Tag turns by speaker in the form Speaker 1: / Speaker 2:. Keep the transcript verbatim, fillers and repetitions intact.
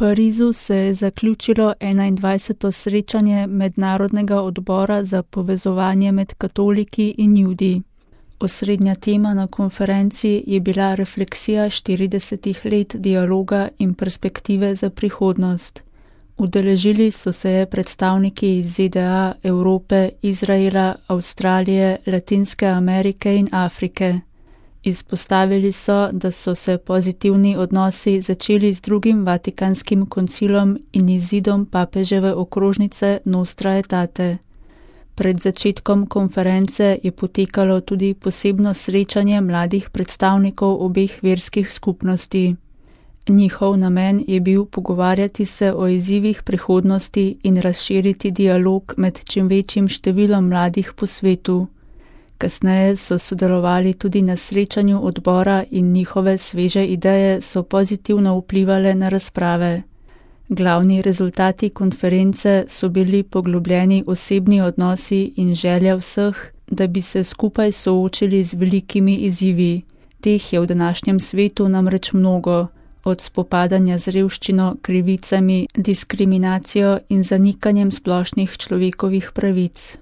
Speaker 1: Parizu se je zaključilo enaindvajseto srečanje Mednarodnega odbora za povezovanje med katoliki in Judi. Osrednja tema na konferenci je bila refleksija štiridesetih let dialoga in perspektive za prihodnost. Udeležili so se predstavniki iz Z D A, Evrope, Izraela, Avstralije, Latinske Amerike in Afrike. Izpostavili so, da so se pozitivni odnosi začeli z drugim Vatikanskim koncilom in izidom papeževe okrožnice Nostra Aetate. Pred začetkom konference je potekalo tudi posebno srečanje mladih predstavnikov obeh verskih skupnosti. Njihov namen je bil pogovarjati se o izzivih prihodnosti in razširiti dialog med čim večjim številom mladih po svetu. Kasneje so sodelovali tudi na srečanju odbora in njihove sveže ideje so pozitivno vplivale na razprave. Glavni rezultati konference so bili poglobljeni osebni odnosi in želja vseh, da bi se skupaj soočili z velikimi izzivi. Teh je v današnjem svetu namreč mnogo, od spopadanja z revščino, krivicami, diskriminacijo in zanikanjem splošnih človekovih pravic.